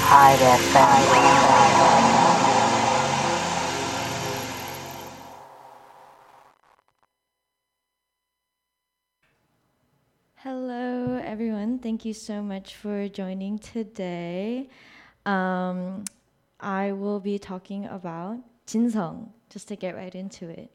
Tide FM. Hello, everyone. Thank you so much for joining today. I will be talking about Jinsung, just to get right into it.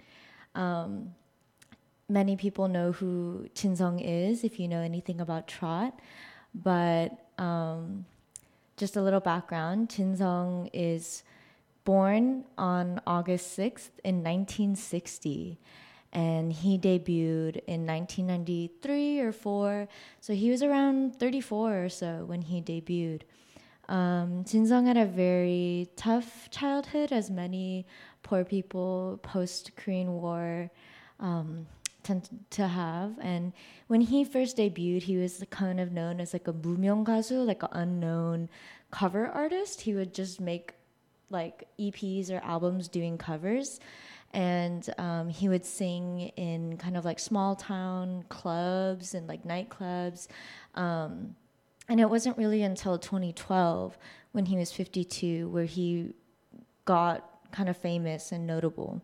Many people know who Jinsung is if you know anything about trot, but just a little background. Jinsung is born on August 6th in 1960. And he debuted in 1993 or 4. So he was around 34 or so when he debuted. Jinsung had a very tough childhood, as many poor people post-Korean War tend to have. And when he first debuted, he was kind of known as like a 무명 가수, like an unknown cover artist. He would just make like EPs or albums doing covers. And he would sing in kind of like small town clubs and like nightclubs. And it wasn't really until 2012 when he was 52 where he got kind of famous and notable.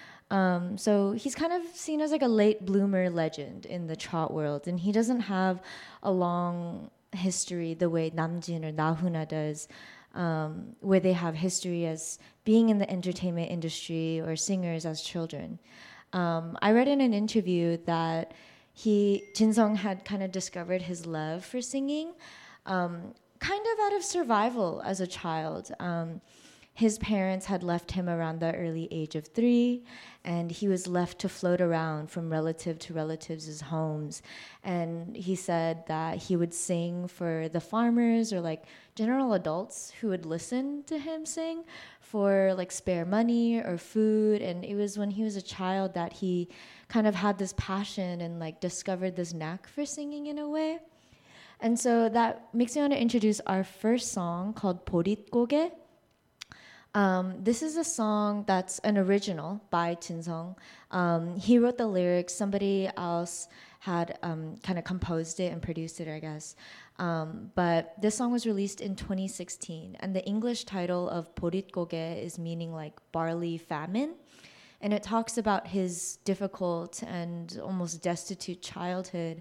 So he's kind of seen as like a late bloomer legend in the trot world. And he doesn't have a long history the way Namjin or Nahuna does. Where they have history as being in the entertainment industry or singers as children. I read in an interview that Jinsung had kind of discovered his love for singing, kind of out of survival as a child. His parents had left him around the early age of 3, and he was left to float around from relative to relatives' homes. And he said that he would sing for the farmers or like general adults who would listen to him sing for like spare money or food. And it was when he was a child that he kind of had this passion and like discovered this knack for singing in a way. And so that makes me want to introduce our first song called 보릿고개. This is a song that's an original by Jinsung. He wrote the lyrics. Somebody else had kind of composed it and produced it, I guess. But this song was released in 2016. And the English title of 보릿고개 is meaning like barley famine. And it talks about his difficult and almost destitute childhood.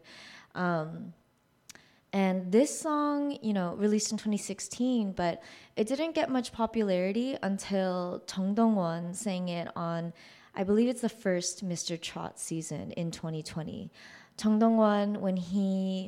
And this song, released in 2016, but it didn't get much popularity until Chung Dong-won sang it on, I believe it's the first Mr. Trot season in 2020. Chung Dong-won, when he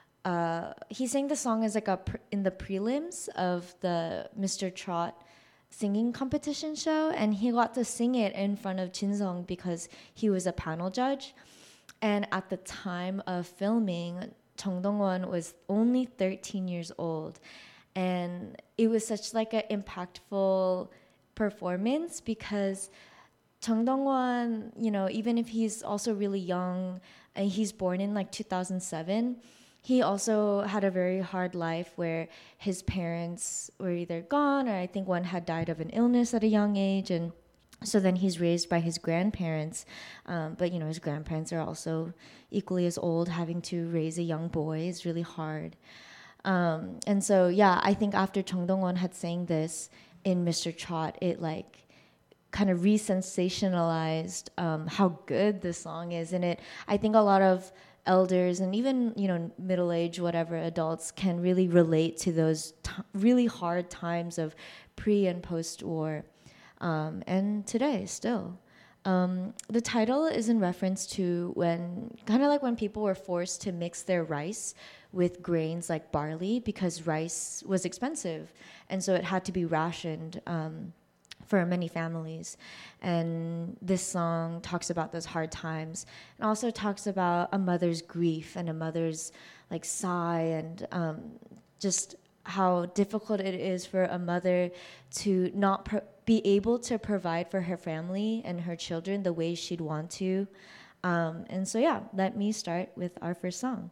sang the song as like in the prelims of the Mr. Trot singing competition show, and he got to sing it in front of Jinsung because he was a panel judge. And at the time of filming, Chung Dong-won was only 13 years old, and it was such like an impactful performance because Chung Dong-won, even if he's also really young and he's born in like 2007, he also had a very hard life where his parents were either gone or I think one had died of an illness at a young age, and so then he's raised by his grandparents, but his grandparents are also equally as old. Having to raise a young boy is really hard. And so, I think after Chung Dong-won had sang this in Mr. Trot, it like kind of re-sensationalized how good this song is. And I think a lot of elders and even, middle-aged, whatever, adults can really relate to those really hard times of pre and post-war. And today still. The title is in reference to when people were forced to mix their rice with grains like barley because rice was expensive. And so it had to be rationed for many families. And this song talks about those hard times and also talks about a mother's grief and a mother's like sigh and just how difficult it is for a mother to not be able to provide for her family and her children the way she'd want to. And so, let me start with our first song.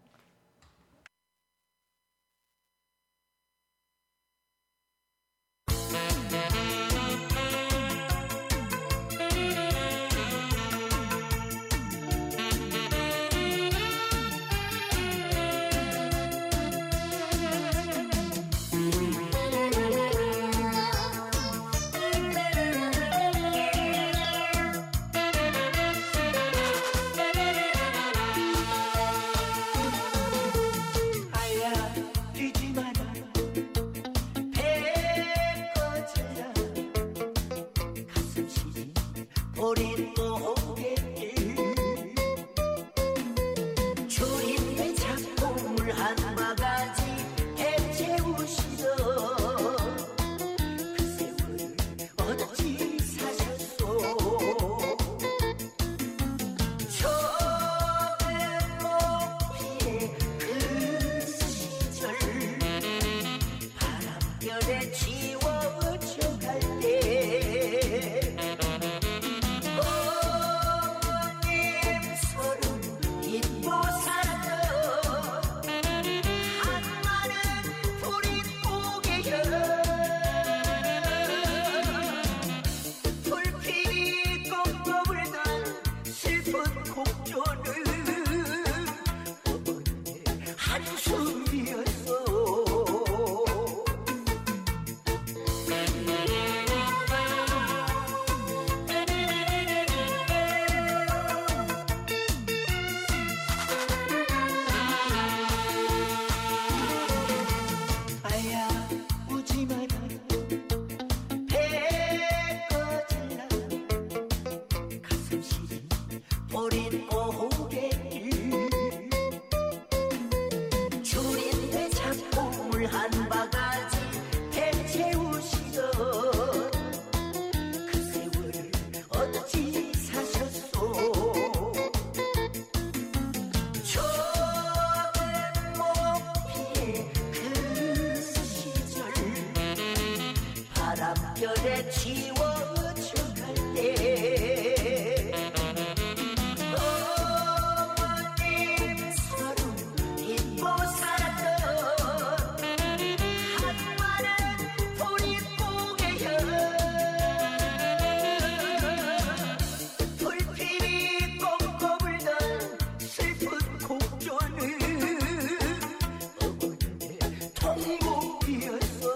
한 바가지 배 채우시던 그 세월 어찌 사셨소. 좁은 목피의 그 시절 바람결에 지워져갈 때 어머님 서로 잊고 살았던 한마는 보릿고개여. 불길이 꺾어 불던 슬픈 곡조는 어머니의 통곡이었어.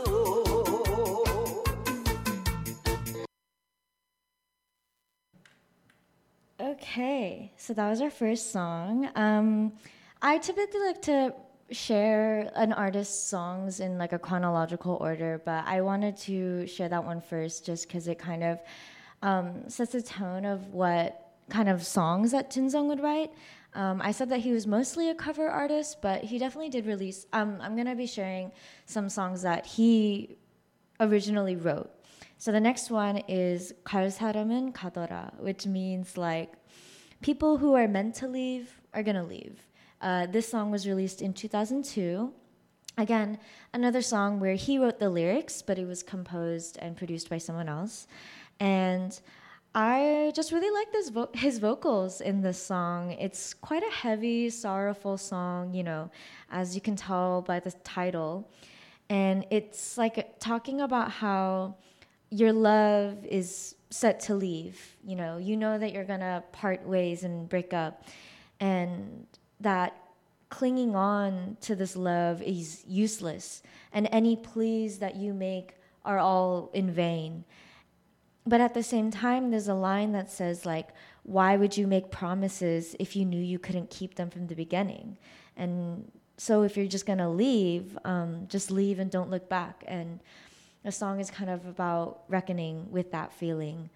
Okay, so that was our first song. I typically like to share an artist's songs in like a chronological order, but I wanted to share that one first just because it kind of sets the tone of what kind of songs that Jinsung would write. I said that he was mostly a cover artist, but he definitely did release. I'm going to be sharing some songs that he originally wrote. So the next one is 갈 사람은 가더라, which means like people who are meant to leave are gonna leave. This song was released in 2002. Again, another song where he wrote the lyrics, but it was composed and produced by someone else. And I just really like his vocals in this song. It's quite a heavy, sorrowful song, you know, as you can tell by the title. And it's like talking about how your love is set to leave. You know that you're gonna part ways and break up, and that clinging on to this love is useless, and any pleas that you make are all in vain. But at the same time, there's a line that says like, why would you make promises if you knew you couldn't keep them from the beginning? And so if you're just gonna leave, just leave and don't look back. And the song is kind of about reckoning with that feeling.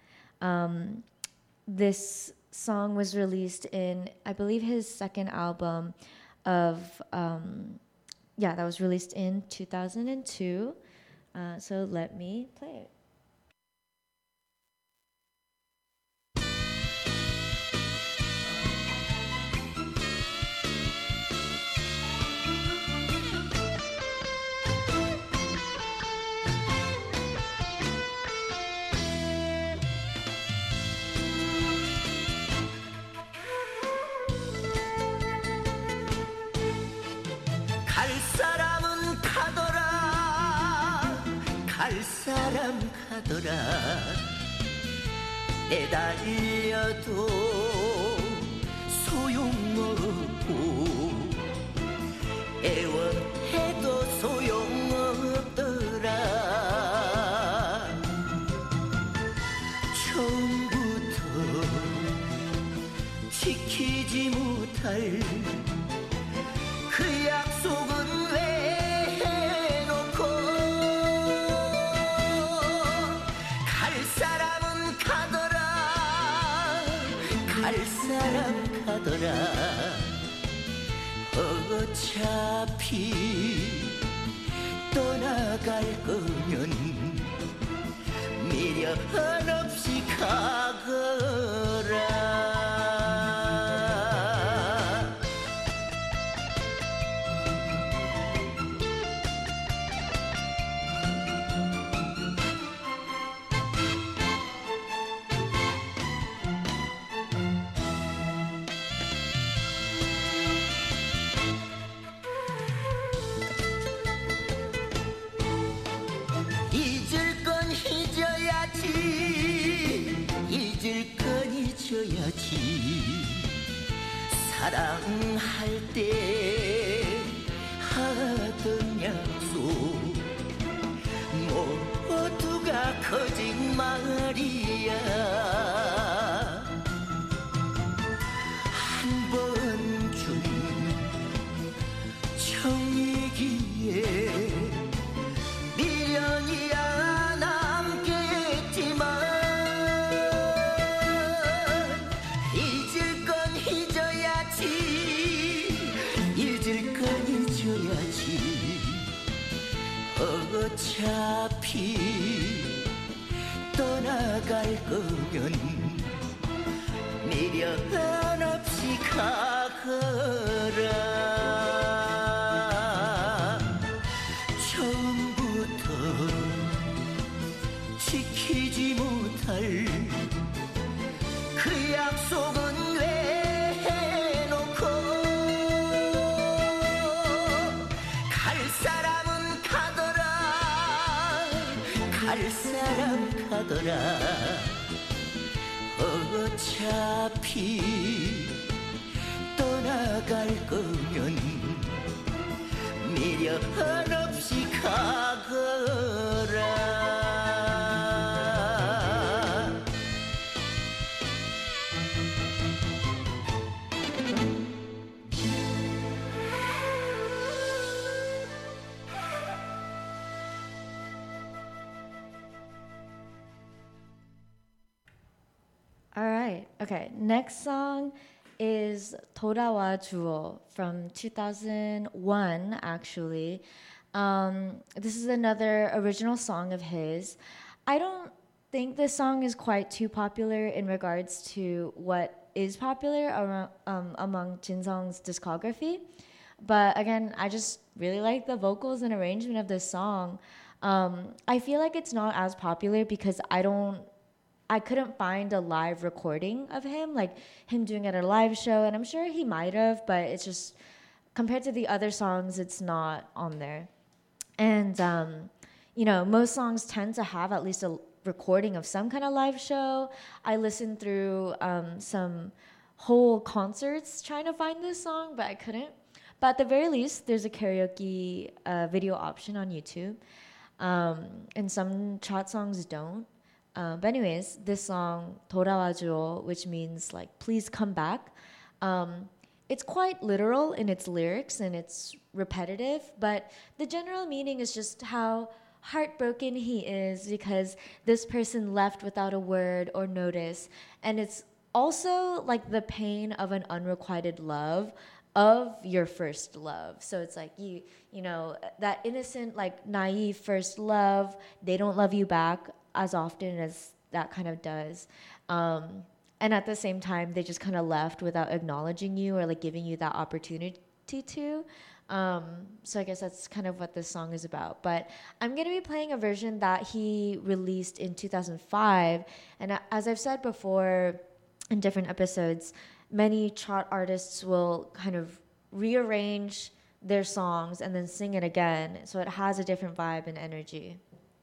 This song was released in, I believe, his second album of, that was released in 2002. So let me play it. 갈 사람은 가더라. 갈 사람 가더라. 매달려도 소용없고 애원해도 소용없더라. 처음부터 지키지 못할 그 약속은 왜 해놓고 갈 사람은 가더라. 갈 사람 가더라. 어차피 떠나갈 거면 미련 없이 가거라. 잊을 건 잊어야지. 잊을 건 잊어야지. 사랑할 때 하던 약속 모두가 거짓말이야. 한 번 준 정이기에 미련이야 남겠지만 잊을 건 잊어야지. 잊을 건 잊어야지. 어차피 떠나갈 거면 미련 없이 가거라. 처음부터 지키지 못할 그 약속은 왜 해놓고 갈 사람은 가더라. 갈 사람 가더라. 어차피 떠나갈 거면 미련 없이 가거라. All right. Okay. Next song is 돌아와 주어 from 2001, actually. This is another original song of his. I don't think this song is quite too popular in regards to what is popular among Jin Sung's discography. But again, I just really like the vocals and arrangement of this song. I feel like it's not as popular because I couldn't find a live recording of him, like him doing it at a live show, and I'm sure he might have, but it's just, compared to the other songs, it's not on there. And, most songs tend to have at least a recording of some kind of live show. I listened through some whole concerts trying to find this song, but I couldn't. But at the very least, there's a karaoke video option on YouTube. And some chart songs don't. But anyways, this song 돌아와줘, which means like please come back. It's quite literal in its lyrics and it's repetitive, but the general meaning is just how heartbroken he is because this person left without a word or notice, and it's also like the pain of an unrequited love of your first love. So it's like you know that innocent, like naive first love, they don't love you back as often as that kind of does. And at the same time, they just kind of left without acknowledging you or like giving you that opportunity to. So I guess that's kind of what this song is about. But I'm going to be playing a version that he released in 2005. And as I've said before in different episodes, many chart artists will kind of rearrange their songs and then sing it again. So it has a different vibe and energy.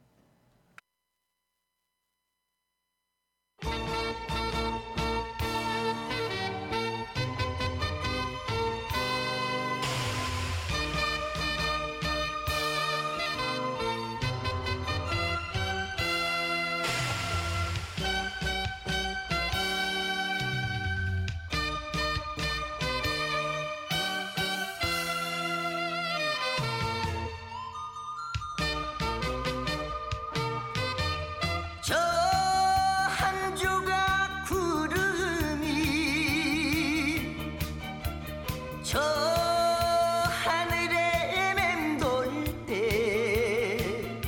저 한 조각 구름이 저 하늘에 맴돌 때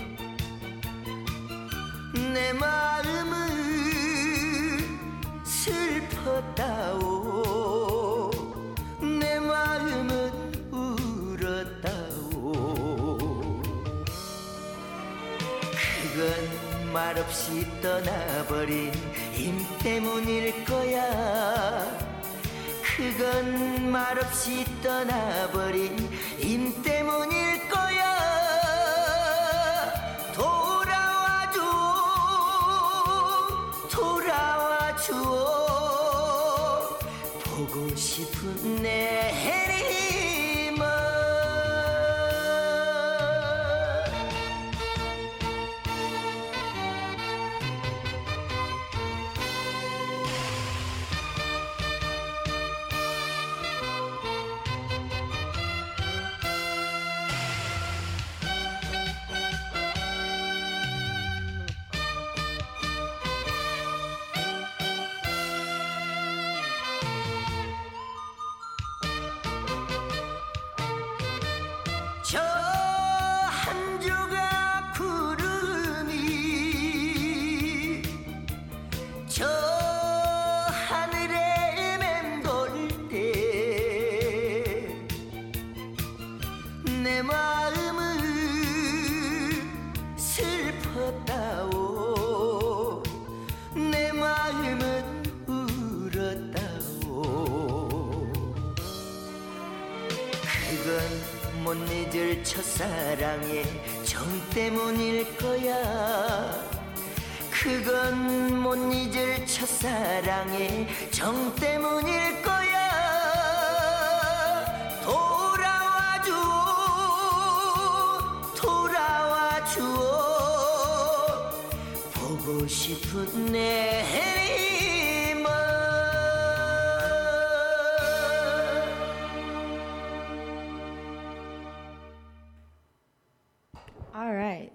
내 마음은 슬펐다오 내 마음은 울었다오 그건 말없이 떠나버린 힘 때문일 거야 그건 말없이 떠나버린 힘 때문일 거야 돌아와줘 돌아와줘 보고 싶은 내 힘아 잊을 첫사랑의 정 때문일 거야. 그건 못 잊을 첫사랑의 정 때문일 거야. 돌아와줘 돌아와줘 보고 싶은 내 해림아. All right.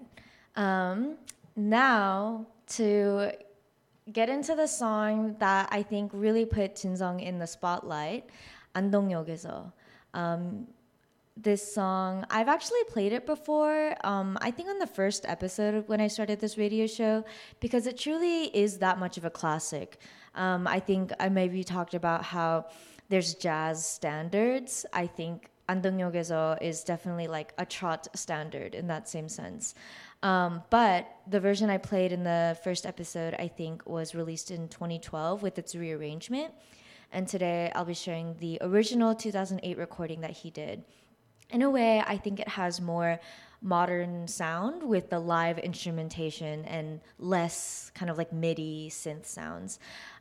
Now to get into the song that I think really put Jinsung in the spotlight, 안동역에서. This song, I've actually played it before, I think on the first episode when I started this radio show, because it truly is that much of a classic. I think I maybe talked about how there's jazz standards. I think 안동역에서 is definitely like a trot standard in that same sense. But the version I played in the first episode, I think, was released in 2012 with its rearrangement. And today I'll be sharing the original 2008 recording that he did. In a way, I think it has more modern sound with the live instrumentation and less kind of like MIDI synth sounds.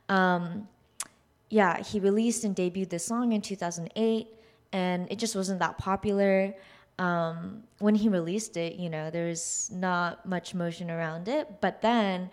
Yeah, he released and debuted this song in 2008, and it just wasn't that popular. When he released it, you know, there's not much motion around it. But then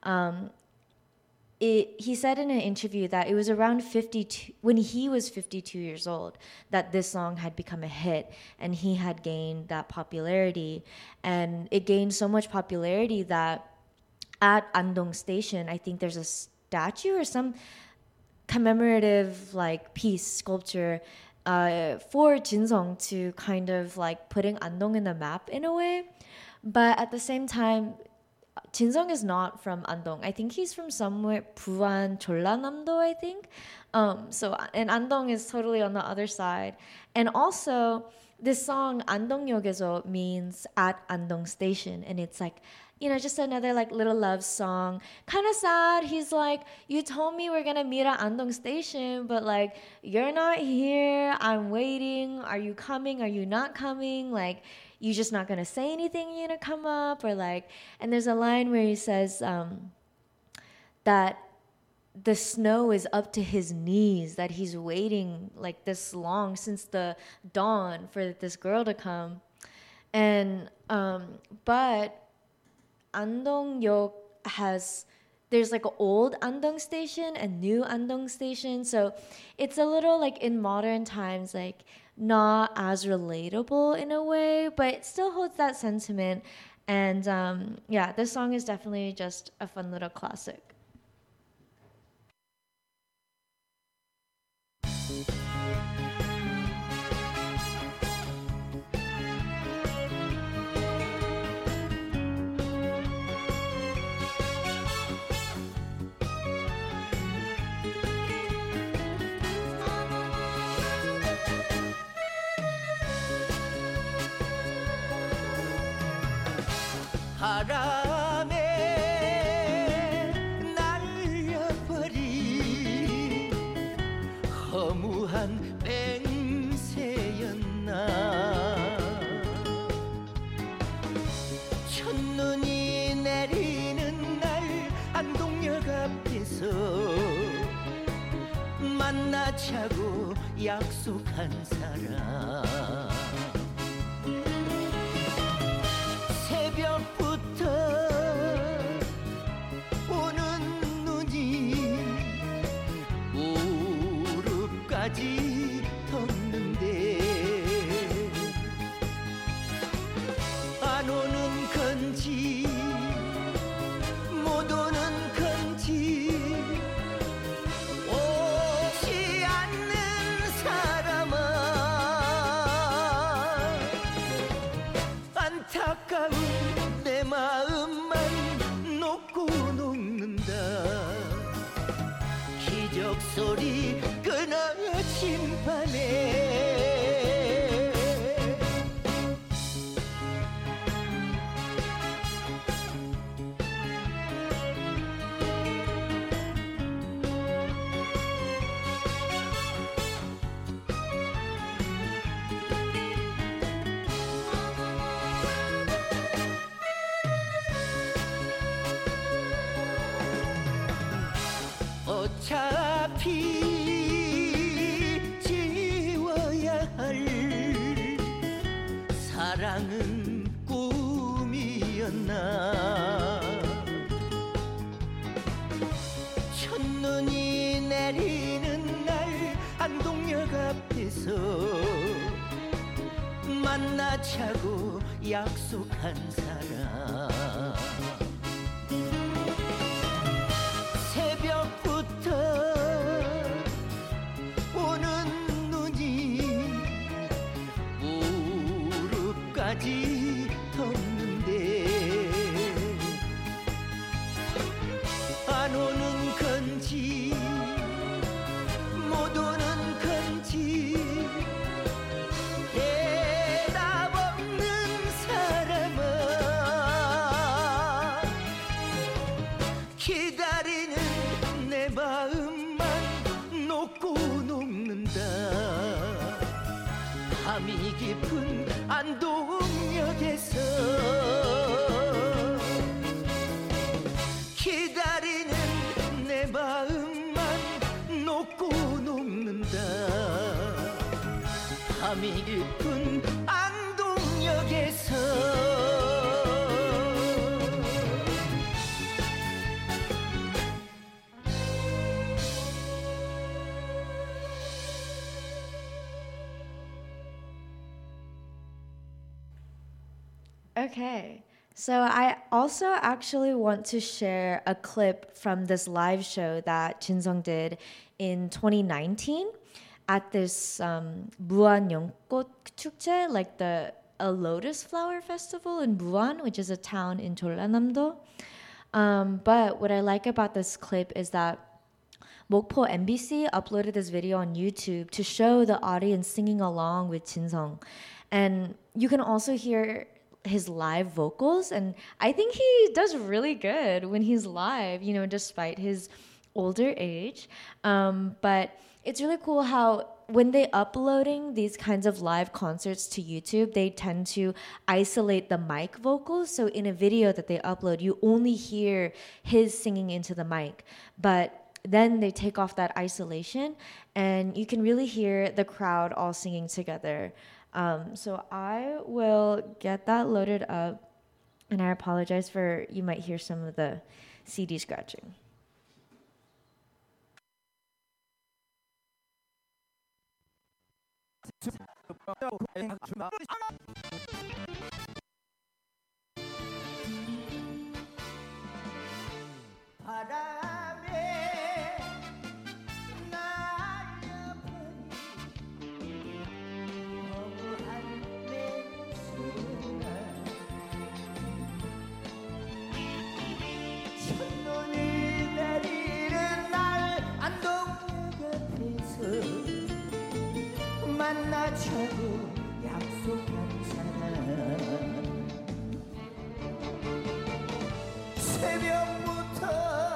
he said in an interview that it was around 52, when he was 52 years old, that this song had become a hit and he had gained that popularity. And it gained so much popularity that at Andong Station, I think there's a statue or some commemorative like piece, sculpture for Jinsung to kind of like putting Andong in the map in a way. But at the same time, Jinsung is not from Andong. I think he's from somewhere, Buan, Jeollanam-do, I think. And Andong is totally on the other side. And also, this song, 안동역에서, means at Andong Station. And it's like, you know, just another like little love song. Kind of sad. He's like, you told me we're gonna meet at Andong Station, but like, you're not here. I'm waiting. Are you coming? Are you not coming? Like, you just not gonna say anything? You're gonna come up? Or like, and there's a line where he says that the snow is up to his knees, that he's waiting like this long since the dawn for this girl to come. And, but Andong-yok there's like an old Andong Station and new Andong Station. So it's a little like in modern times, like not as relatable in a way, but it still holds that sentiment. And yeah, this song is definitely just a fun little classic. 바람에 날려버린 허무한 맹세였나. 첫눈이 내리는 날 안동역 앞에서 만나자고 약속한 사람. 새벽부터 오는 눈이 무릎까지 덮는데 안 오는 건지 못 오는 건지 오지 않는 사람아 안타까운 내 마음만 녹고 녹는다. 기적 소리 끊어진 밤에 깊이 지워야 할 사랑은 꿈이었나. 첫눈이 내리는 날 안동역 앞에서 만나자고 약속한 사람. 새벽부터 오는 눈이 무릎까지 덮는데 안 오는 건지 못 오는 건지 대답 없는 사람아. 기다리는 내 마음만 녹고 녹는다. 밤이 깊은 안동역에서 기다리는 내 마음만 녹고 녹는다. 밤이 깊은 안동역에서. Okay. So I also actually want to share a clip from this live show that Jinsung did in 2019 at this Buan Yeongkot Chukje, like a lotus flower festival in Buan, which is a town in Jeollanam-do. But what I like about this clip is that Mokpo MBC uploaded this video on YouTube to show the audience singing along with Jinsung. And you can also hear his live vocals, and I think he does really good when he's live, you know, despite his older age. But it's really cool how when they uploading these kinds of live concerts to YouTube, they tend to isolate the mic vocals. So in a video that they upload, you only hear his singing into the mic. But then they take off that isolation and you can really hear the crowd all singing together. So I will get that loaded up, and I apologize for you might hear some of the CD scratching. 바람에 날려버린 허무한 내 순간 첫눈이 내리는 날 안동역 앞에서 만나자고 약속한 사람. 새벽부터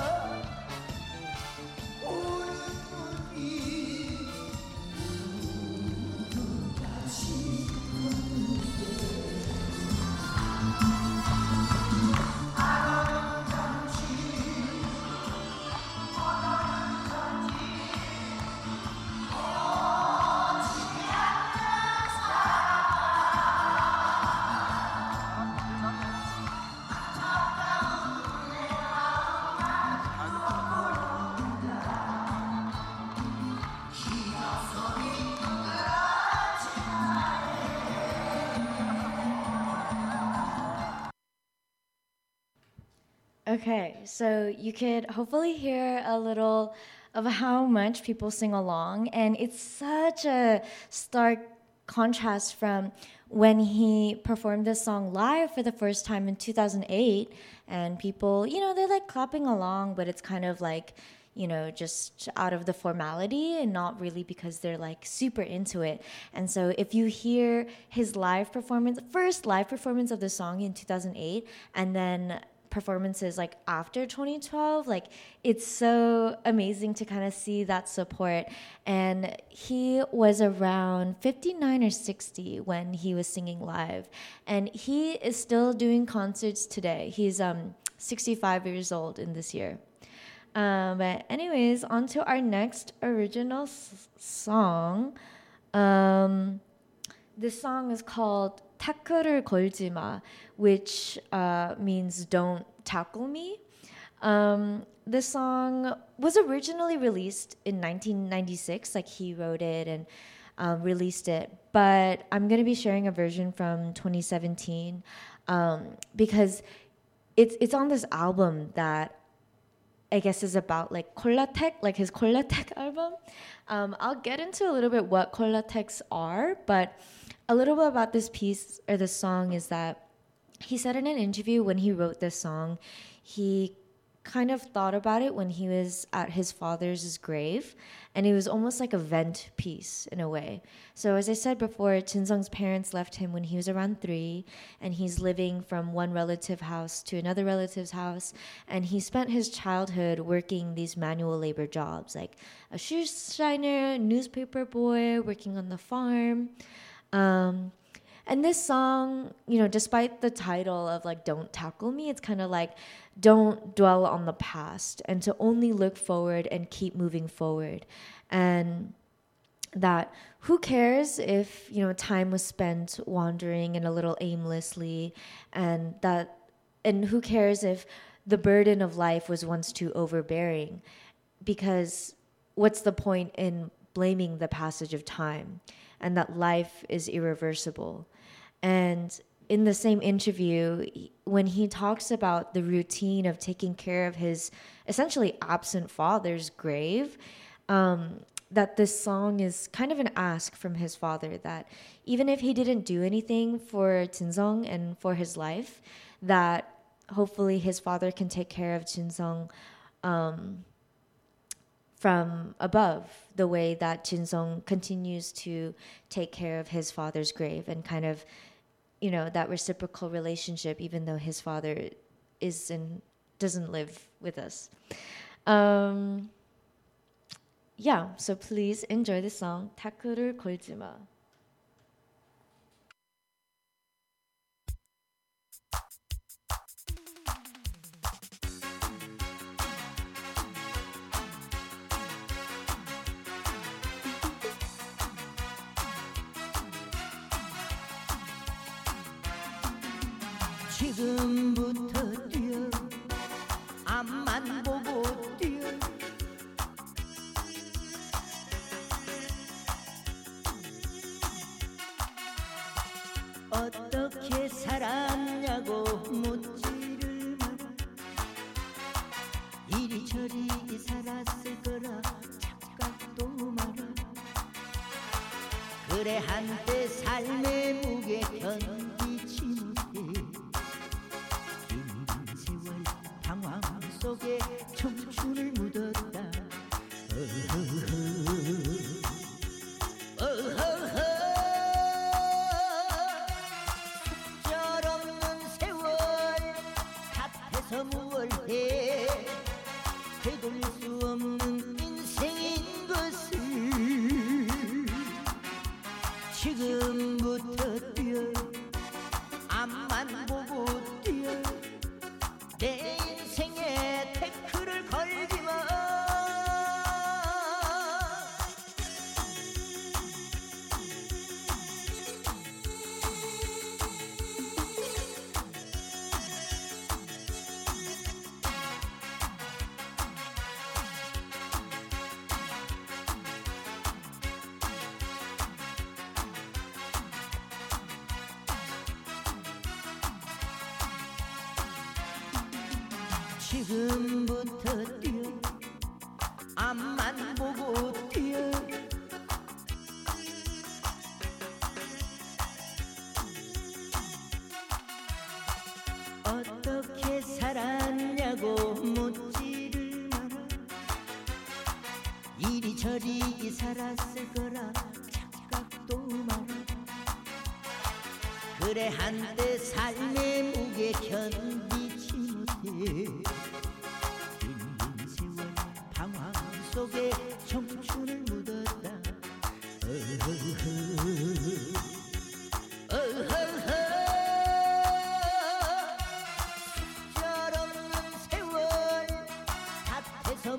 오는 눈이 무릎까지 안 잠시 Okay, so you could hopefully hear a little of how much people sing along, and it's such a stark contrast from when he performed this song live for the first time in 2008, and people, you know, they're like clapping along, but it's kind of like, you know, just out of the formality and not really because they're like super into it. And so if you hear his live performance, first live performance of the song in 2008, and then performances like after 2012, like it's so amazing to kind of see that support. And he was around 59 or 60 when he was singing live, and he is still doing concerts today. He's 65 years old in this year. But anyways, on to our next original song. This song is called 타크를 걸지 마, which means don't tackle me. This song was originally released in 1996, like he wrote it and released it. But I'm going to be sharing a version from 2017 because it's on this album that I guess is about like Kolatek, like his Kolatek album. I'll get into a little bit what Kolateks are, but a little bit about this piece or this song is that he said in an interview when he wrote this song, he kind of thought about it when he was at his father's grave, and it was almost like a vent piece in a way. So as I said before, Jinsung's parents left him when he was around 3, and he's living from one relative house to another relative's house, and he spent his childhood working these manual labor jobs like a shoe shiner, newspaper boy, working on the farm. And this song, you know, despite the title of like Don't Tackle Me, it's kind of like don't dwell on the past and to only look forward and keep moving forward. And that who cares if, you know, time was spent wandering and a little aimlessly, and who cares if the burden of life was once too overbearing, because what's the point in blaming the passage of time, and that life is irreversible. And in the same interview, when he talks about the routine of taking care of his essentially absent father's grave, that this song is kind of an ask from his father that even if he didn't do anything for Jinsung and for his life, that hopefully his father can take care of Jinsung from above, the way that Jinsung continues to take care of his father's grave, and kind of, you know, that reciprocal relationship, even though his father doesn't live with us. Yeah, so please enjoy the song 타크를 걸지 마. 지금부터 뛰어 앞만 보고 뛰어 어떻게 살았냐고 묻지를 마라 이리저리 살았을 거라 착각도 마라 그래 한때 삶의 무게 견디지 못해 방황 속에 청춘을 묻었다. 속절없는 세월 탓해서 무얼 해 되돌릴 수 없는 인생인 것을 지금부터 뛰어 앞만 보고 뛰어 내 인생에 태클을 걸지 마. 지금부터 뛰어 앞만 보고 뛰어 어떻게 살았냐고 묻지를 마라 이리저리 살았을 거라 착각도 마라 그래 한때 삶의 무게 견디지 못해 방황 속에 청춘을 묻었다. 속절없는 세월 탓해서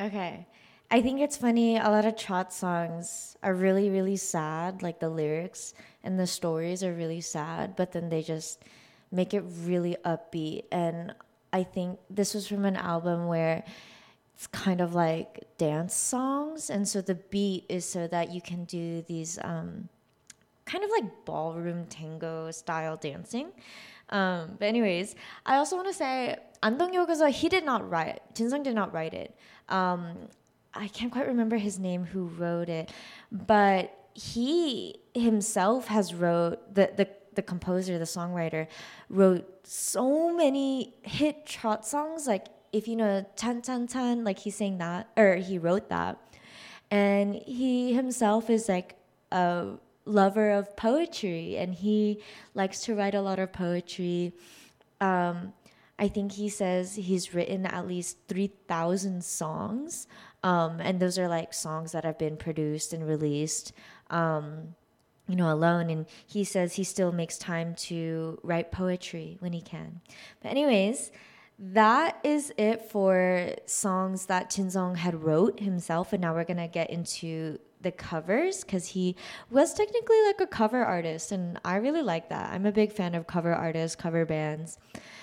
Okay. I think it's funny. A lot of trot songs are really, really sad. Like the lyrics and the stories are really sad, but then they just make it really upbeat. And I think this was from an album where it's kind of like dance songs. And so the beat is so that you can do these kind of like ballroom tango style dancing. But anyways, I also want to say 안동역에서 he did not write. Jinsung did not write it. I can't quite remember his name who wrote it, but he himself has wrote the composer, the songwriter, wrote so many hit trot songs. Like if you know Tan Tan Tan, like he sang that or he wrote that, and he himself is like a lover of poetry, and he likes to write a lot of poetry. I think he says he's written at least 3,000 songs. And those are like songs that have been produced and released, alone. And he says he still makes time to write poetry when he can. But anyways, that is it for songs that Jinsung had wrote himself. And now we're going to get into the covers because he was technically like a cover artist. And I really like that. I'm a big fan of cover artists, cover bands.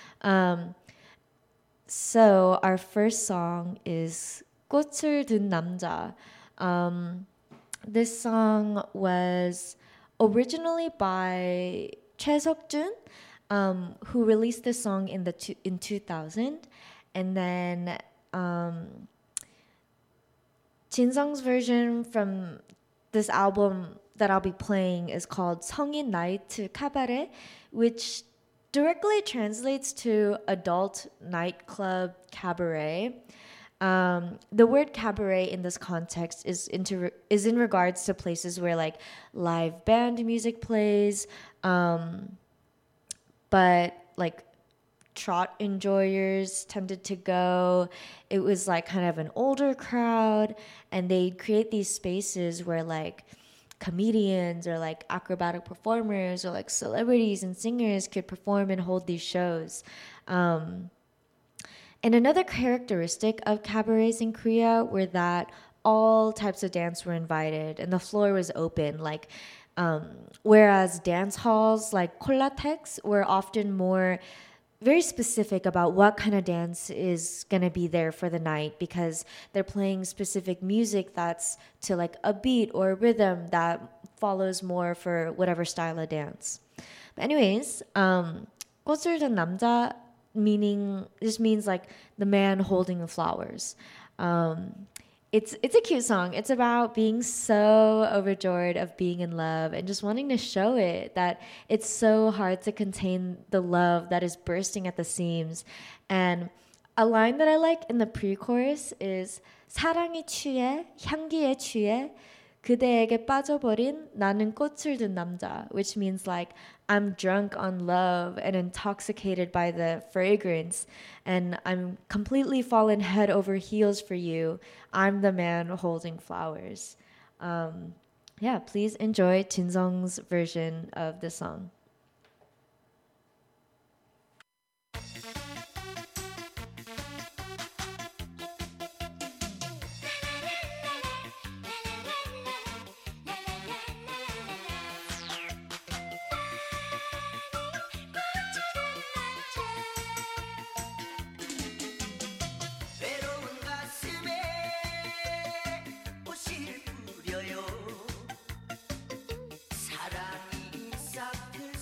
So our first song is 꽃을 든 남자. This song was originally by 최석준, who released this song in 2000, and then Jinsung's version from this album that I'll be playing is called 성인 나이트 카바레, which directly translates to adult nightclub cabaret. The word cabaret in this context is in regards to places where like live band music plays, but like trot enjoyers tended to go. It was like kind of an older crowd, and they'd create these spaces where like comedians or like acrobatic performers or like celebrities and singers could perform and hold these shows. And another characteristic of cabarets in Korea were that all types of dance were invited and the floor was open. Like, whereas dance halls like Kolatex were often more very specific about what kind of dance is going to be there for the night because they're playing specific music that's to like a beat or a rhythm that follows more for whatever style of dance. But anyways, 꽃을 든 남자 this means like the man holding the flowers. It's a cute song. It's about being so overjoyed of being in love and just wanting to show it that it's so hard to contain the love that is bursting at the seams. And a line that I like in the pre-chorus is 사랑에 취해 향기에 취해 그대에게 빠져버린 나는 꽃을 든 남자, which means like I'm drunk on love and intoxicated by the fragrance, and I'm completely fallen head over heels for you. I'm the man holding flowers. Please enjoy Jinsung's version of the song. 외로운 가슴에 꽃을 뿌려요 사랑이 싹들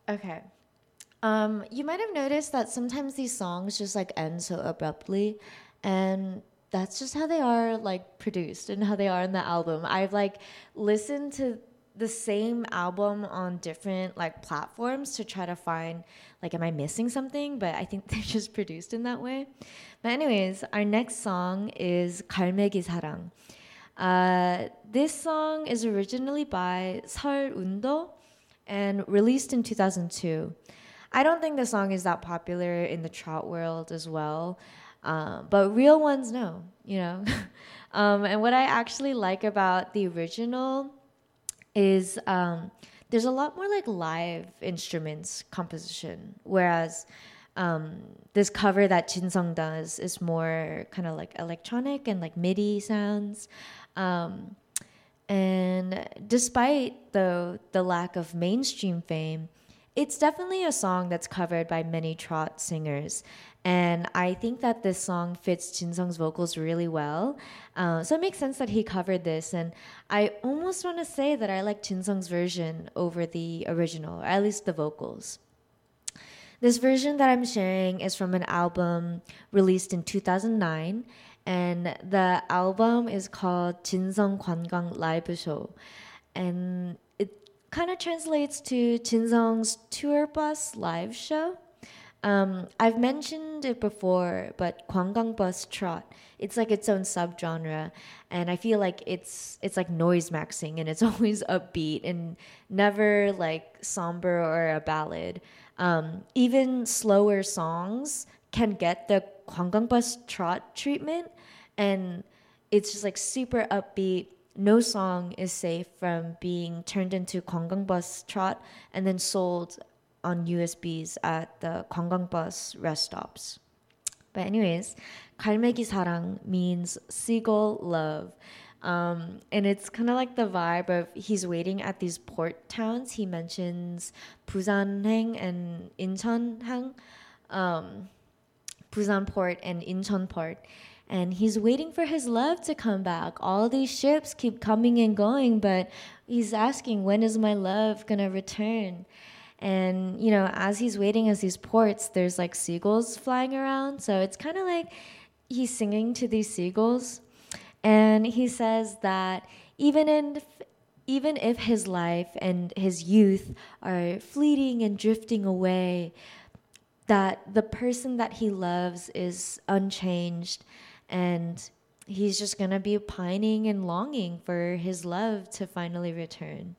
Okay. You might have noticed that sometimes these songs just like end so abruptly, and that's just how they are like produced and how they are in the album. I've like listened to the same album on different like platforms to try to find like am I missing something, but I think they're just produced in that way. But anyways, our next song is 갈매기 사랑. This song is originally by 설운도 and released in 2002. I don't think the song is that popular in the trot world as well, but real ones know, you know. And what I actually like about the original is there's a lot more like live instruments composition, whereas this cover that Jinsung does is more kind of like electronic and like MIDI sounds. And despite the lack of mainstream fame, it's definitely a song that's covered by many trot singers. And I think that this song fits Jinsung's vocals really well. So it makes sense that he covered this. And I almost want to say that I like Jinsung's version over the original, or at least the vocals. This version that I'm sharing is from an album released in 2009. And the album is called 진성 관광 라이브 쇼. And it kind of translates to Jinsung's tour bus live show. I've mentioned it before, but 관광 bus trot, it's like its own subgenre, and I feel like it's like noise maxing, and it's always upbeat and never like somber or a ballad. Even slower songs can get the 관광 bus trot treatment, and it's just like super upbeat. No song is safe from being turned into 관광 bus trot and then sold on USBs at the 관광 bus rest stops. But anyways, 갈매기 사랑 means seagull love. And it's kind of like the vibe of he's waiting at these port towns. He mentions 부산행 and 인천항, Busan port and Incheon port. And he's waiting for his love to come back. All these ships keep coming and going, but he's asking, when is my love gonna return? And, you know, as he's waiting at these ports, there's like seagulls flying around. So it's kind of like he's singing to these seagulls. And he says that even if his life and his youth are fleeting and drifting away, that the person that he loves is unchanged, and he's just gonna be pining and longing for his love to finally return.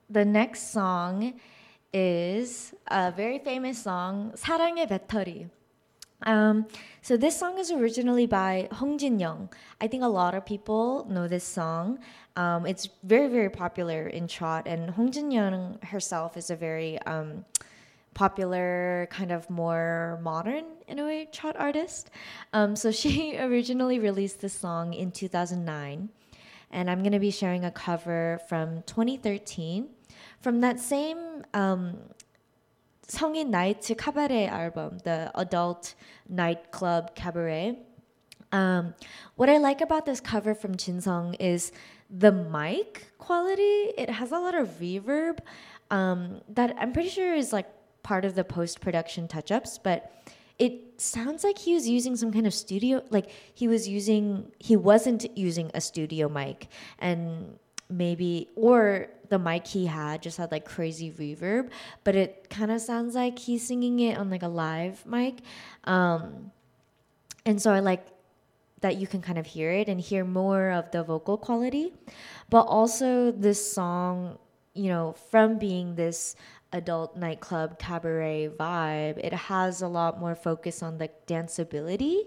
the next song is a very famous song, 사랑의 배터리. So this song is originally by Hong Jin-young. I think a lot of people know this song. It's very, very popular in trot, and Hong Jin-young herself is a very popular, kind of more modern, in a way, trot artist. So she originally released this song in 2009, and I'm going to be sharing a cover from 2013 from that same 성인 나이트 cabaret album, the adult nightclub cabaret. What I like about this cover from Jinsung is the mic quality. It has a lot of reverb that I'm pretty sure is like part of the post-production touch-ups, but it sounds like he was using some kind of studio, like he wasn't using a studio mic, and maybe, or the mic he had just had like crazy reverb, but it kind of sounds like he's singing it on like a live mic. And so I like that you can kind of hear it and hear more of the vocal quality. But also this song, you know, from being this adult nightclub cabaret vibe, it has a lot more focus on the danceability.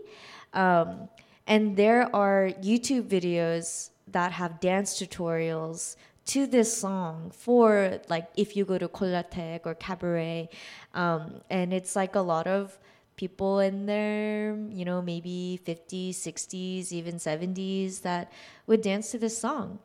And there are YouTube videos that have dance tutorials to this song for, like, if you go to Kollatek or cabaret, and it's like a lot of people in their, you know, maybe 50s, 60s, even 70s that would dance to this song.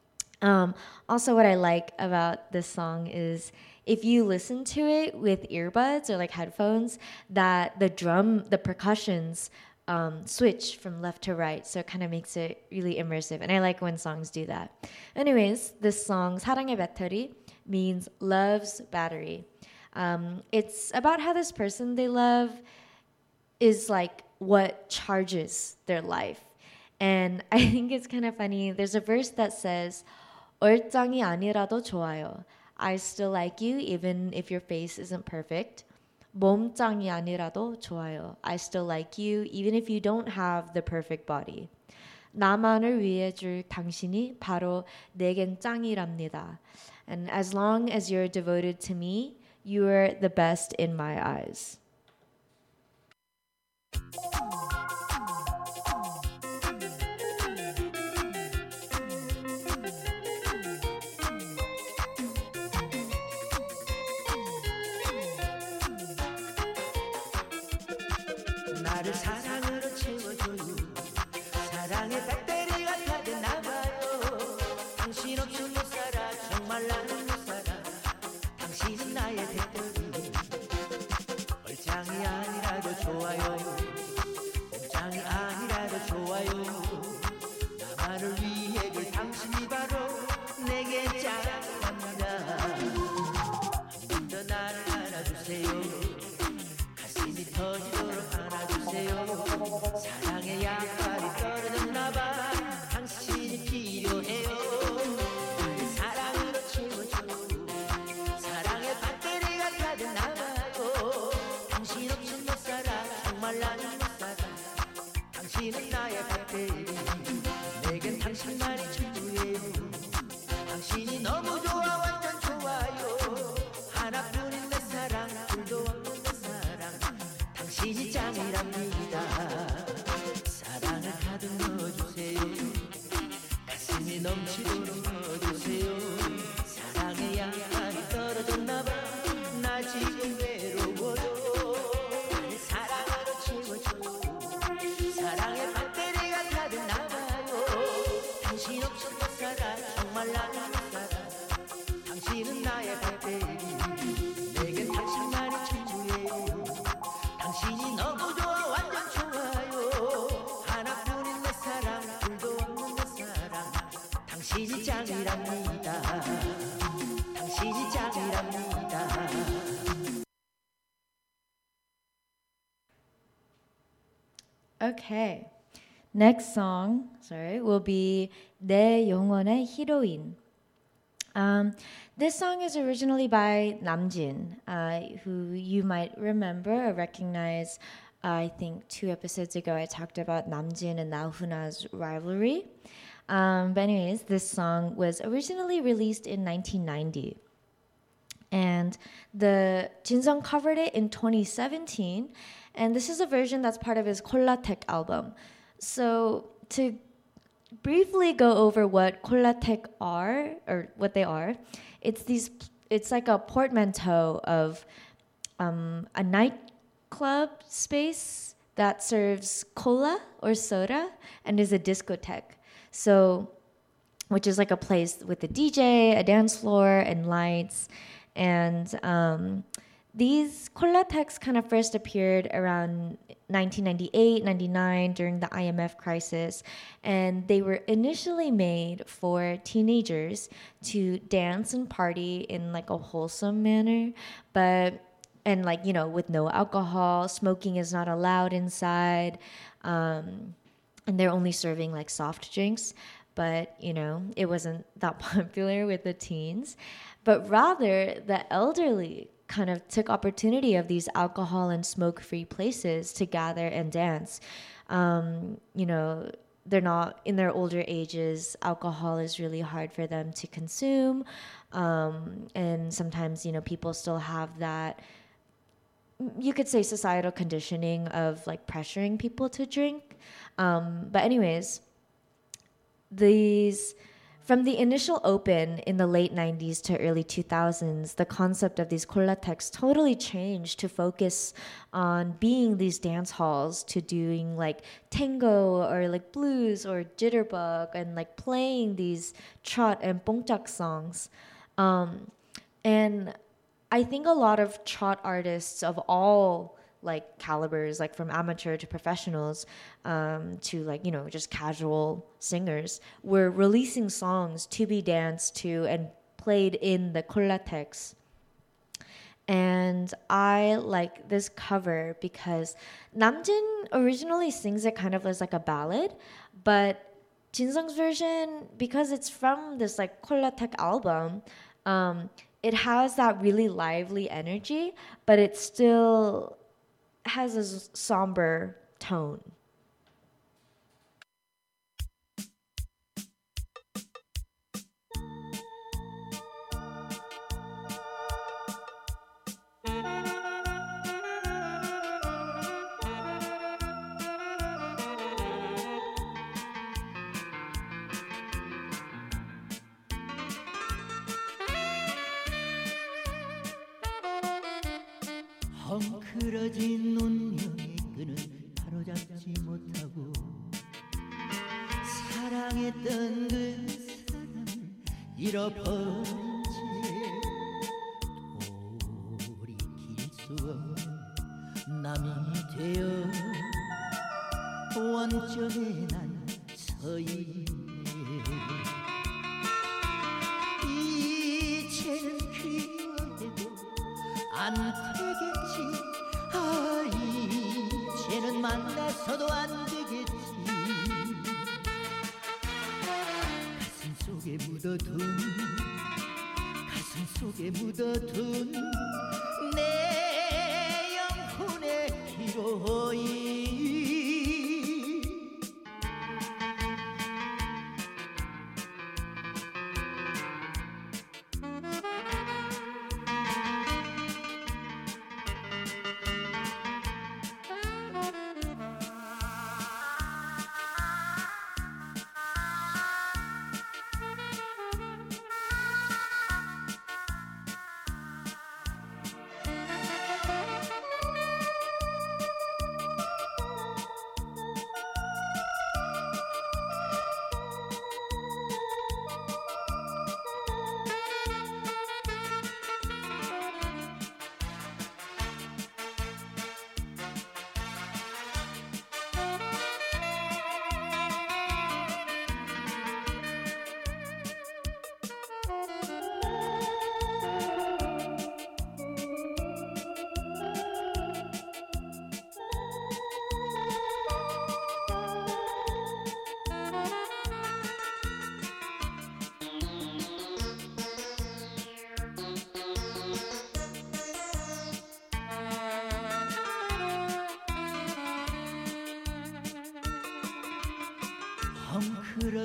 Also, what I like about this song is if you listen to it with earbuds or like headphones, that the percussions switch from left to right, so it kind of makes it really immersive, and I like when songs do that. Anyways, this song 사랑의 배터리 means love's battery. It's about how this person they love is like what charges their life, and I think it's kind of funny. There's a verse that says 얼짱이 아니라도 좋아요. I still like you even if your face isn't perfect. 몸짱이 아니라도 좋아요. I still like you even if you don't have the perfect body. 나만을 위해 줄 당신이 바로 내겐 짱이랍니다. And as long as you're devoted to me, you're the best in my eyes. 나를 사랑으로 채워줘요. 사랑의 배터리가 가득 남아요. 당신 없이 못 살아. 정말 나는 못 살아. 당신은 나의 배터리. 얼짱이 아니라도 좋아요. 몸짱이 아니라도 좋아요. 나만을 위해 그 당신이 바로 내게 짱합니다. 한 번 더 나를 안아주세요. 가슴이 터지도록 안아주세요. 사랑의 양말이 떨어졌나봐. 당신이 필요해요. 나를 사랑으로 채워줘. 사랑의 배터리가 가득 남아요. 당신 없이 못 살아. 정말 나는 못 살아. 당신은 나의 배터리. 내겐 당신만이 전부예요. 당신이 너무 좋아. 완전 좋아요. 하나뿐인 내 사랑. 둘도 없는 내 사랑. 당신이 짱이랍니다. 사랑을 가득 넣어주세요. 가슴이 넘치도록 넣어주세요. 사랑의 양말이 떨어졌나봐. 나 지금 외로워요. 나를 사랑으로 채워줘. 사랑의 배터리가 가득 남아요. 당신 없이 못 살아. 정말 나는 못 살아. 당신은 나의 배터리. 내겐 당신만이 전부예요. 당신이 너무 좋아. 완전 좋아요. 하나뿐인 내 사랑. 둘도 없는 내 사랑. 당신이 짱이랍니다. 당신이 짱이랍니다. Okay. Next song, will be 내 영혼의 히로인. This song is originally by Namjin, who you might remember or recognize. I think 2 episodes ago I talked about Namjin and Naohuna's rivalry. But anyways, this song was originally released in 1990. And the Jinsung covered it in 2017, and this is a version that's part of his Kolatek album. So to briefly go over what Kolatek are, or what they are, it's like a portmanteau of a nightclub space that serves cola or soda and is a discotheque. So, which is like a place with a DJ, a dance floor, and lights. And these Kolatecs kind of first appeared around 1998, 99 during the IMF crisis. And they were initially made for teenagers to dance and party in like a wholesome manner. And like, you know, with no alcohol, smoking is not allowed inside. And they're only serving like soft drinks. But, you know, it wasn't that popular with the teens. But rather, the elderly kind of took opportunity of these alcohol and smoke-free places to gather and dance. You know, they're not in their older ages. Alcohol is really hard for them to consume. And sometimes, you know, people still have that, you could say, societal conditioning of like pressuring people to drink. But anyways, from the initial open in the late 90s to early 2000s, the concept of these Kolatecs totally changed to focus on being these dance halls, to doing like tango or like blues or jitterbug, and like playing these trot and bongchak songs. And I think a lot of trot artists of all like calibers, like from amateur to professionals, to like, you know, just casual singers, were releasing songs to be danced to and played in the Kolatecs. And I like this cover because Namjin originally sings it kind of as like a ballad, but Jinsung's version, because it's from this like Kolatek album, it has that really lively energy, but it still has a somber tone. 헝클어진 운명의 끈을 바로잡지 못하고 사랑했던 그 사람을 잃어버린 채 돌이킬 수 없는 남이 되어 원점에 난 서 있네. 이제는 그리워해도 안 되겠지. 아, 이제는 만나서도 안 되겠지. 가슴 속에 묻어둔 내 영혼의 기로이.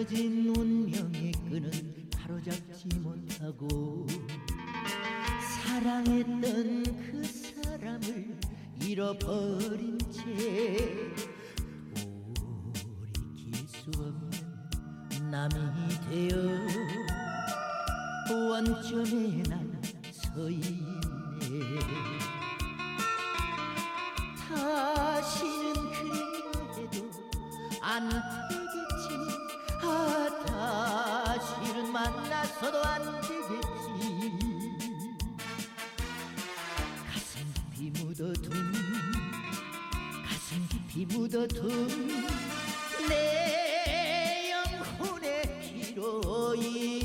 헝클어진 운명의 끈을 바로잡지 못하고 사랑했던 그 사람을 잃어버린 채 돌이킬 수 없는 남이 되어 원점에 난 서 있네. 다시는 그래야 해도 안 되겠지. 다시는 만나서도 안 되겠지. 가슴 깊이 묻어둔 내 영혼의 기로이.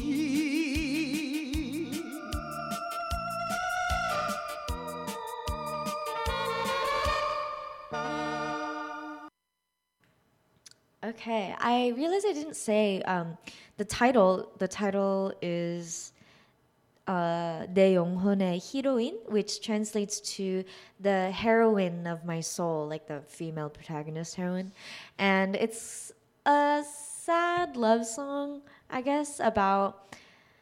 Okay, I realized I didn't say the title. The title is 내 영혼의 히로인, which translates to the heroine of my soul, like the female protagonist heroine. And it's a sad love song, I guess, about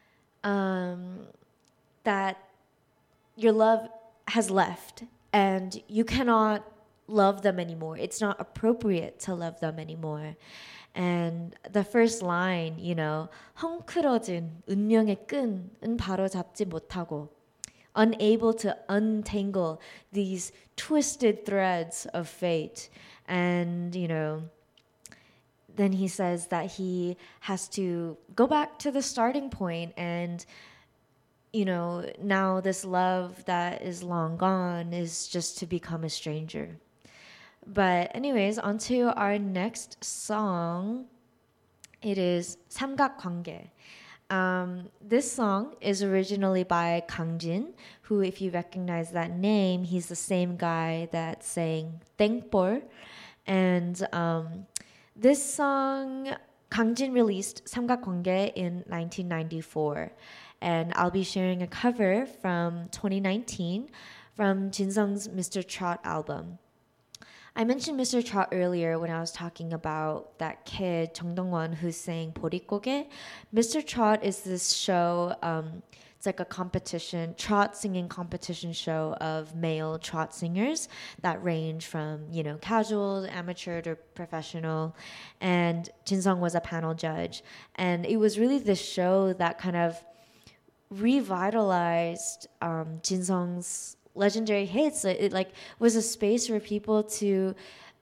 that your love has left and you cannot love them anymore. It's not appropriate to love them anymore. And the first line, you know, 헝클어진 운명의 끈은 바로잡지 못하고, unable to untangle these twisted threads of fate. And, you know, then he says that he has to go back to the starting point and, you know, now this love that is long gone is just to become a stranger. But anyways, on to our next song. It is 삼각관계. This song is originally by Kang Jin, who, if you recognize that name, he's the same guy that sang 땡볼. And this song, Kang Jin released 삼각관계 in 1994. And I'll be sharing a cover from 2019 from Jinsung's Mr. Trot album. I mentioned Mr. Trot earlier when I was talking about that kid, Jung Dong-won, who sang 보릿고개. Mr. Trot is this show, it's like a competition, trot singing competition show of male trot singers that range from, you know, casual, amateur to professional. And Jinsung was a panel judge. And it was really this show that kind of revitalized Jinsung's legendary hits. It like was a space for people to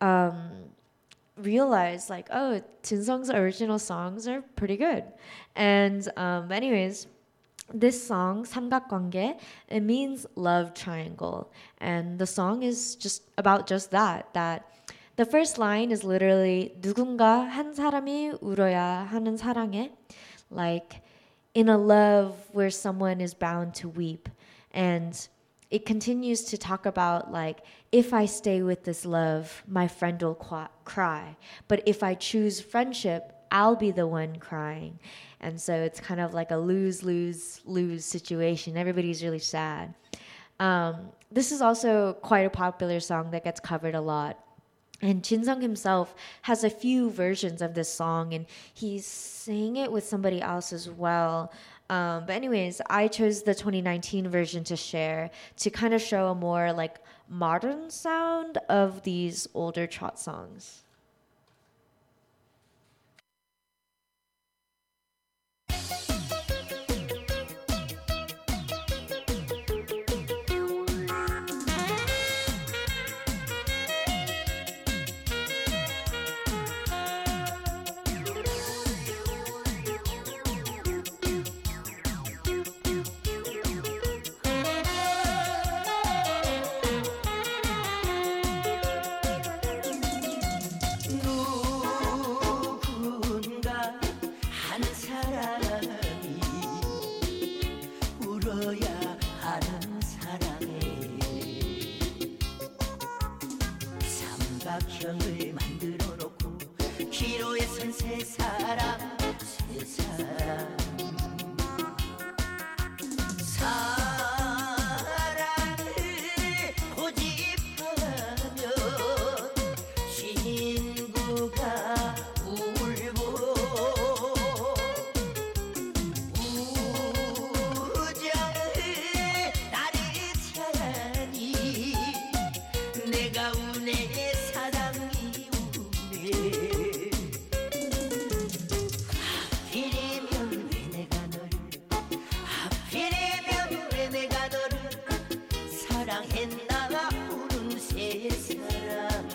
realize like, oh, Jinsung's original songs are pretty good. And anyways, this song 삼각관계, it means love triangle, and the song is just about just that the first line is literally 누군가 한 사람이 울어야 하는 사랑에, like in a love where someone is bound to weep. And it continues to talk about like, if I stay with this love, my friend will cry. But if I choose friendship, I'll be the one crying. And so it's kind of like a lose-lose-lose situation. Everybody's really sad. This is also quite a popular song that gets covered a lot. And Jinsung himself has a few versions of this song, and he sang it with somebody else as well. But anyways, I chose the 2019 version to share to kind of show a more like modern sound of these older trot songs. 삼각형을 만들어 놓고 기로에 선 세 사람 사랑을 고집하면 친구가 울고 우정을 나를 내가 우네 사랑이 우네 하필이면 왜 내가 너를 하필이면 왜 내가 너를 사랑했나 우는 새 사람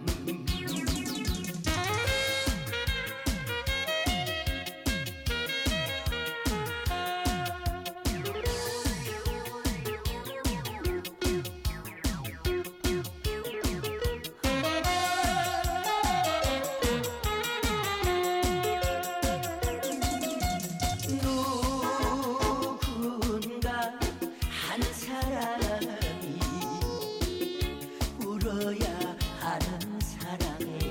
누군가 한 사람이 울어야 하는 사랑에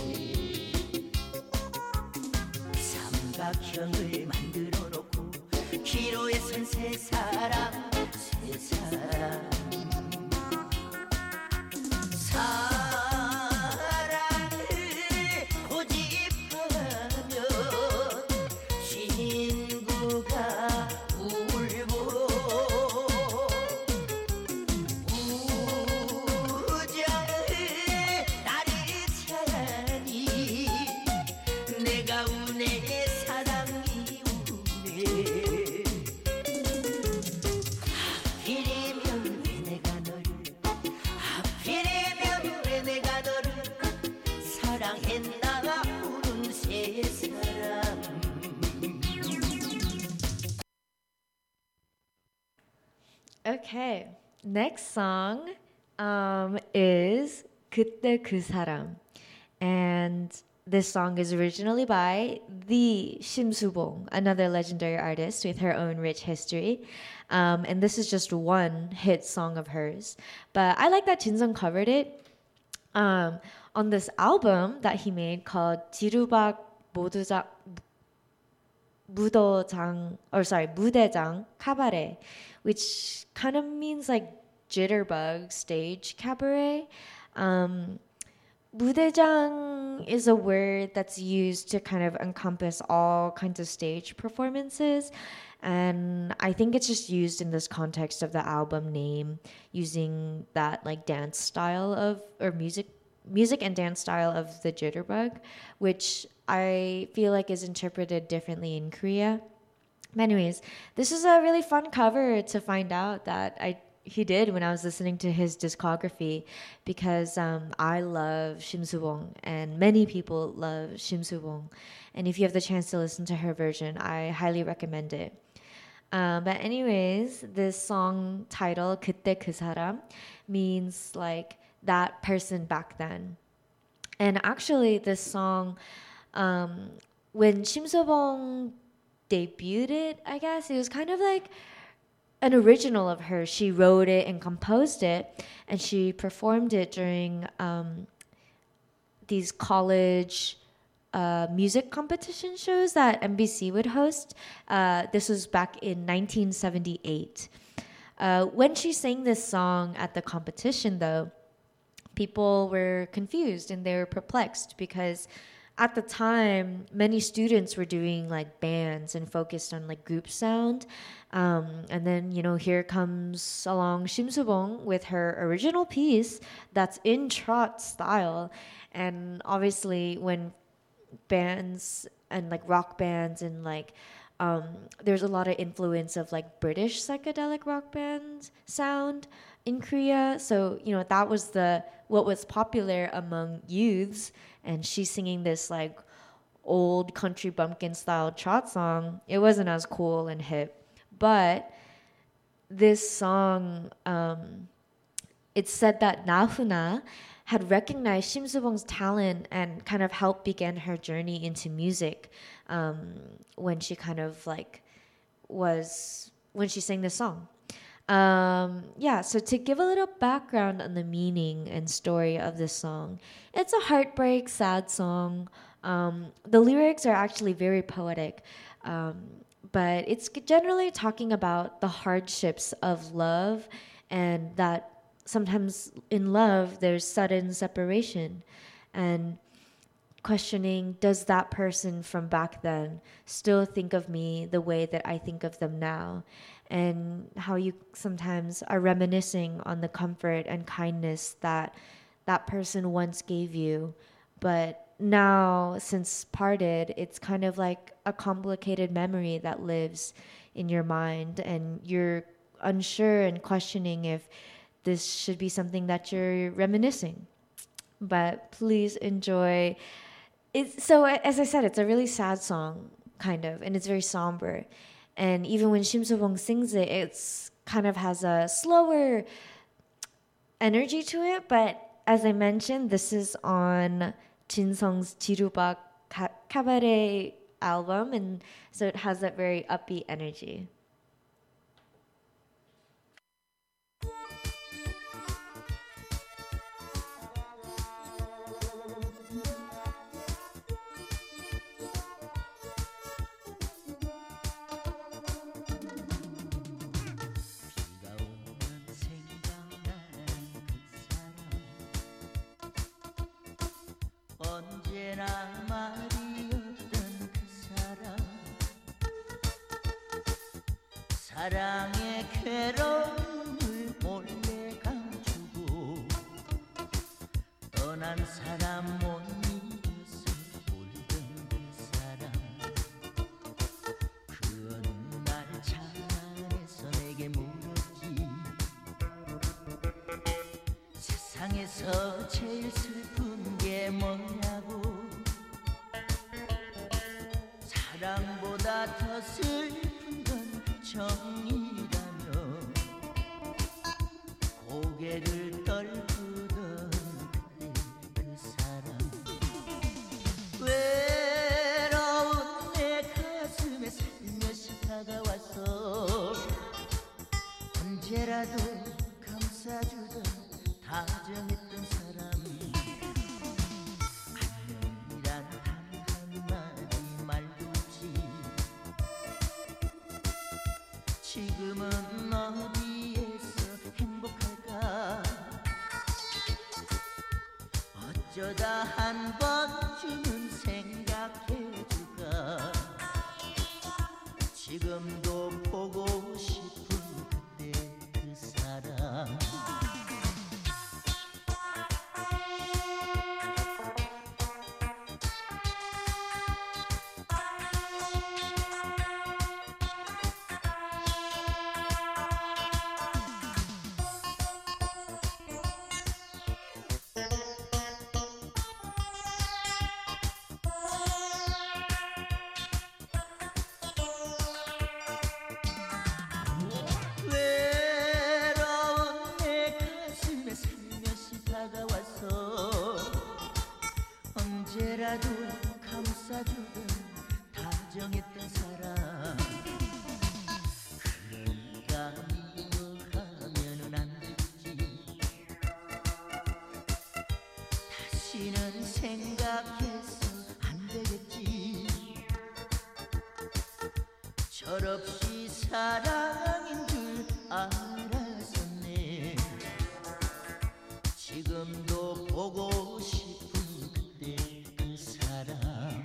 삼각형을 만들어 놓고 기로에 선 세 사람 세 사람 사랑을 고집하면 친구가 울고 우정을 따르자니 내가 우네 사랑이 우네 하필이면 왜 내가 너를 하필이면 왜 내가 너를 사랑했나 우는 새 사람 Okay, next song is 그때 그 사람. And this song is originally by the Shim Subong, another legendary artist with her own rich history. And this is just one hit song of hers. But I like that Jinsung covered it on this album that he made called 지루박 모두자 무대장 cabaret, which kind of means like jitterbug stage cabaret. 무대장 is a word that's used to kind of encompass all kinds of stage performances. And I think it's just used in this context of the album name, using that like dance style of, or music and dance style of the jitterbug, which I feel like is interpreted differently in Korea. But anyways, this is a really fun cover to find out that he did when I was listening to his discography, because I love Shim Subong and many people love Shim Subong. And if you have the chance to listen to her version, I highly recommend it. But anyways, this song title 그때 그 사람 means like that person back then. And actually this song, when Shim Subong debuted it, I guess it was kind of like an original of her. She wrote it and composed it, and she performed it during these college music competition shows that MBC would host. This was back in 1978. When she sang this song at the competition, though, people were confused and they were perplexed, because at the time, many students were doing like bands and focused on like group sound. And then, here comes along Shim Subong with her original piece that's in trot style. And obviously when bands and like rock bands and like there's a lot of influence of like British psychedelic rock band sound in Korea. So, that was what was popular among youths. And she's singing this like old country bumpkin style trot song. It wasn't as cool and hip. But this song, it said that Nahuna had recognized Shim Subong's talent and kind of helped begin her journey into music when she kind of like when she sang this song. So to give a little background on the meaning and story of this song, it's a heartbreak, sad song. The lyrics are actually very poetic, but it's generally talking about the hardships of love, and that sometimes in love there's sudden separation, and questioning, does that person from back then still think of me the way that I think of them now? and how you sometimes are reminiscing on the comfort and kindness that that person once gave you. But now, since parted, it's kind of like a complicated memory that lives in your mind, and you're unsure and questioning if this should be something that you're reminiscing. But please enjoy. So as I said, it's a really sad song, kind of, and it's very somber. And even when Shim So-bong sings it, it's kind of has a slower energy to it. But as I mentioned, this is on Jin Sung's Jiruba Cabaret album, and so it has that very upbeat energy. 비가 오면 생각나는 그 사람 언제나 말이었던 그 사람 사랑의 괴로움을 몰래 감추고 떠난 사람 못 잊어서 울던 그 사람 그 어느 날 차 안에서 내게 물었지 세상에서 제일 슬픈 게 뭐냐고 사랑보다 더 슬픈 건 정이라며 고개를 떨구던 그때 그 사람 외로운 내 가슴에 살며시 다가와서 언제라도 감싸주던 다정했던 사람 안녕이란 단 한마디 말도 없이 지금은 어디에서 행복할까 어쩌다 한 번쯤은 생각해줄까 지금도 보고 싶은 그때 그 사람 외로운 내 가슴에 살며시 다가와서 언제라도 감싸주던 다정했던 사람 그러니까 미워하면은 안 되지 다시는 생각해서 안 되겠지 철없이 사랑인 줄 알았었네 지금도 보고 싶은 그때 그 사람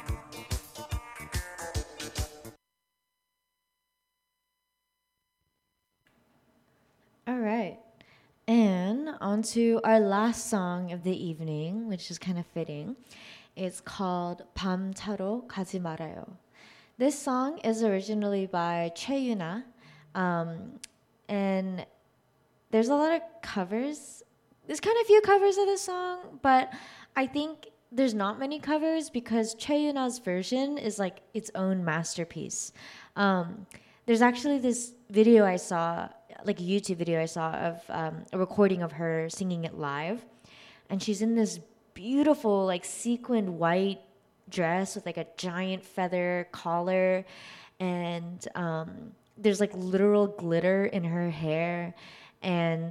All right. And on to our last song of the evening, which is kind of fitting. It's called 밤 타러 가지 말아요. This song is originally by Choi Yuna, and there's a lot of covers. There's kind of few covers of this song, but I think there's not many covers because Choi Yuna's version is like its own masterpiece. There's actually this video I saw, like a YouTube video I saw of a recording of her singing it live, and she's in this beautiful like sequined white dress with like a giant feather collar, and there's like literal glitter in her hair, and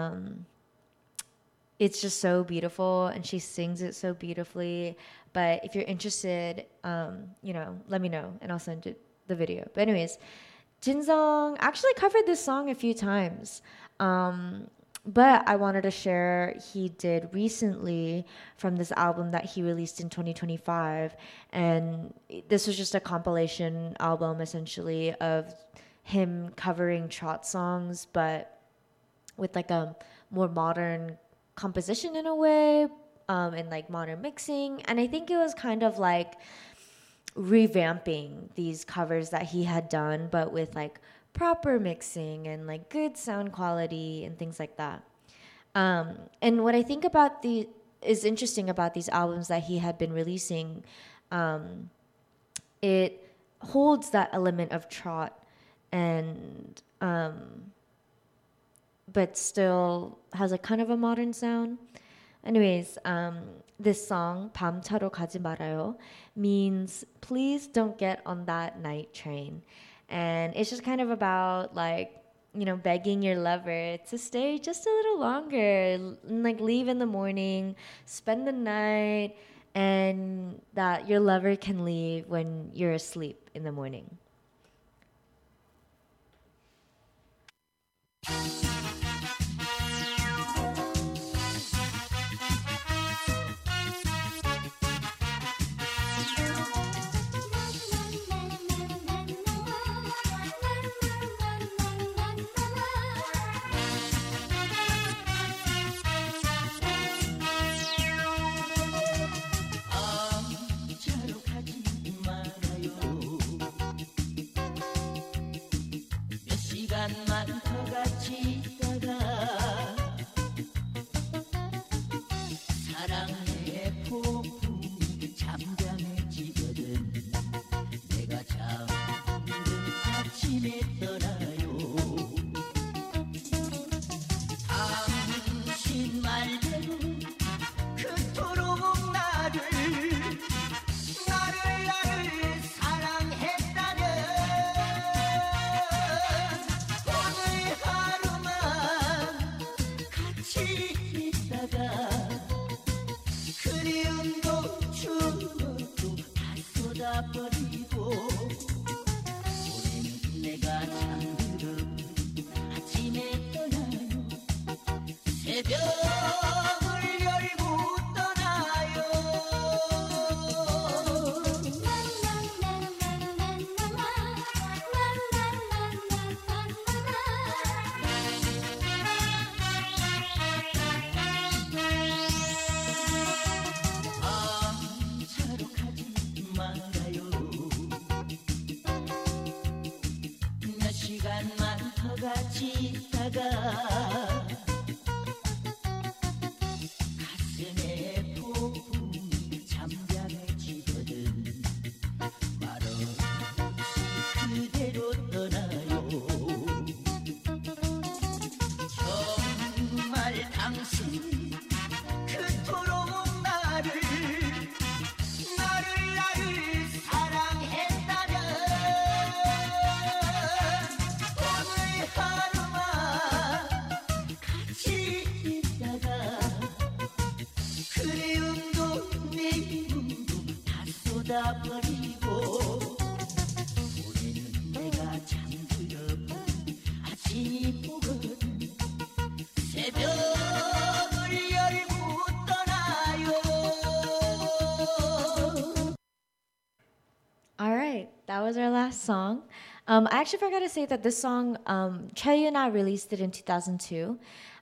it's just so beautiful, and she sings it so beautifully. But if you're interested, let me know and I'll send you the video. But anyways, Jin Sung actually covered this song a few times. But I wanted to share he did recently from this album that he released in 2025. And this was just a compilation album essentially of him covering trot songs, but with like a more modern composition in a way, and like modern mixing. And I think it was kind of like revamping these covers that he had done, but with like proper mixing and like good sound quality and things like that. And what I think about the is interesting about these albums that he had been releasing, it holds that element of trot and but still has a kind of a modern sound. Anyways, this song 밤차로 가지 말아요 means please don't get on that night train. And it's just kind of about like, you know, begging your lover to stay just a little longer, like leave in the morning, spend the night, and that your lover can leave when you're asleep in the morning. 밤차로 가지 말아요. 몇 시간만 더 같이 있다가 사랑의 폭풍이 잠잠해지거든. 내가 잠든 아침에 떠나요. 당신 말대로 그토록 나를 사랑했다면 오늘 하루만 같이 있다가 그리움도 추억도 다 쏟아버리고 우린 내가 잠들어 아침에 떠나요. 새벽을 열고 떠나요. 밤차로 가지 말아요. 몇 시간만 더 같이 있다가 가슴에 폭풍이 잠잠해지거든. 말없이 그대로 떠나요. 정말 당신 그토록 나를 사랑했다면 오늘 하루만 같이 있다가 그리움도 미움도 다 쏟아버리고 우리는 내가 잠들어본 아침이 오거든. 새벽을 열고 떠나요. All right, that was our last song. I actually forgot to say that this song, Choi Yuna released it in 2002.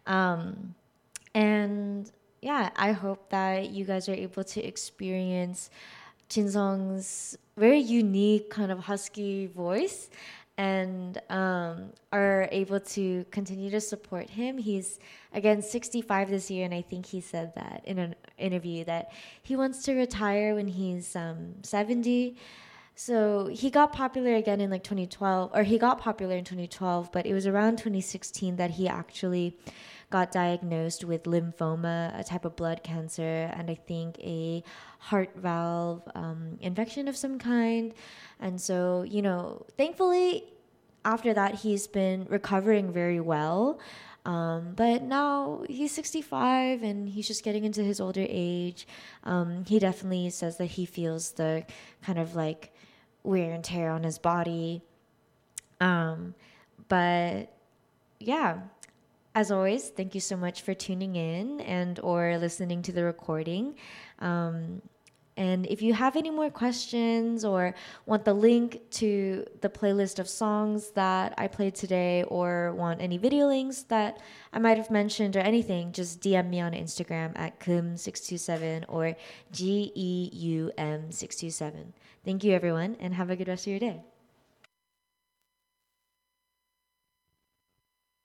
And yeah, I hope that you guys are able to experience Jin Sung's very unique kind of husky voice and are able to continue to support him. He's, again, 65 this year, and I think he said that in an interview that he wants to retire when he's 70. So he got popular again in like 2012, or he got popular in 2012, but it was around 2016 that he actually got diagnosed with lymphoma, a type of blood cancer, and I think a heart valve infection of some kind. And so, you know, thankfully, after that, he's been recovering very well. But now he's 65 and he's just getting into his older age. He definitely says that he feels the kind of like wear and tear on his body. But yeah, as always, thank you so much for tuning in and or listening to the recording. And if you have any more questions or want the link to the playlist of songs that I played today or want any video links that I might have mentioned or anything, just DM me on Instagram at Geum627 or GEUM627. Thank you, everyone, and have a good rest of your day.